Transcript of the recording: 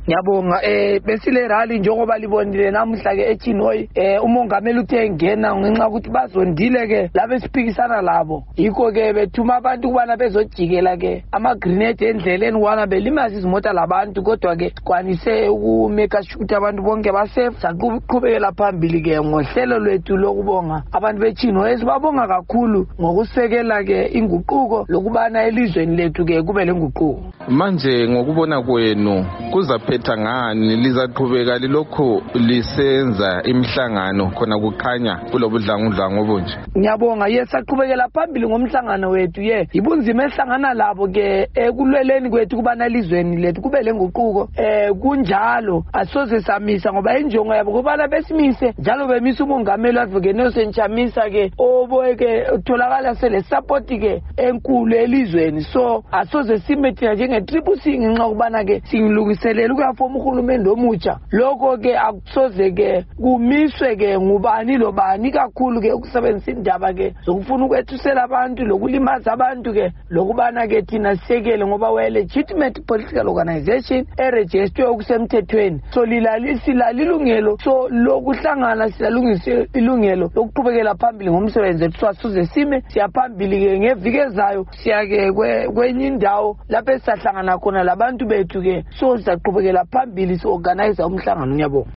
Ngiyabonga besile rally njengoba libonile namuhla ke eChinoyi umongameli uthe ngena ngenxa ukuthi bazondile ke labe siphikisana labo yikho ke bethuma abantu kubana bezojikela ke ama grenade endleleni wana belimaza izimota labantu kodwa ke kwanise ukumeka sure abantu bonke basafe saqhubekela phambili ke ngohlelo lwethu lokubonga abantu beChinoyi esibabonga kakhulu ngokusekela ke inguquko lokubana elizweni lethu ke kube lenguquko. Manje ngokubona kwenu kuzaphetha ngani lizaqhubeka lilokho lisenza imihlangano khona kukhanya kulobudlangudlango obunje? Ngiyabonga yesaqhubekela phambili ngomhlangano wethu ibunzima ehlangana labo ke ekulweleni kwethu kubana elizweni lethu kube lenguquko kunjalo asoze samisa ngoba injongo yabo kubana besimise njalo bemisa umongameli wavuke Nelson Chamisa ke oboke utholakala sele support ke enkulu elizweni so asoze simethi njenge triple C ngenxa kubana ke singilungiselela ukuyafoma uhulumende omutsha lokho ke akusoze ke kumiswe ke ngubani lobani kakhulu ke ukusebenzisa indaba ke zokufuna ukwethusela abantu lokulimaza abantu ke lokubana ke thina sisekele ngoba we legitimate political organization eregistered okusemthethweni so lilalilungelo so lokuhlangana silalungise ilungelo lokuqhubekela phambili ngomsebenzi ethu asuze sime siyaphambili ke ngeviki ezayo siyake kwenye indawo lapho esihlangana khona labantu bethu ke so sizaqhubekela phambili so organize umhlangano. Ngiyabonga.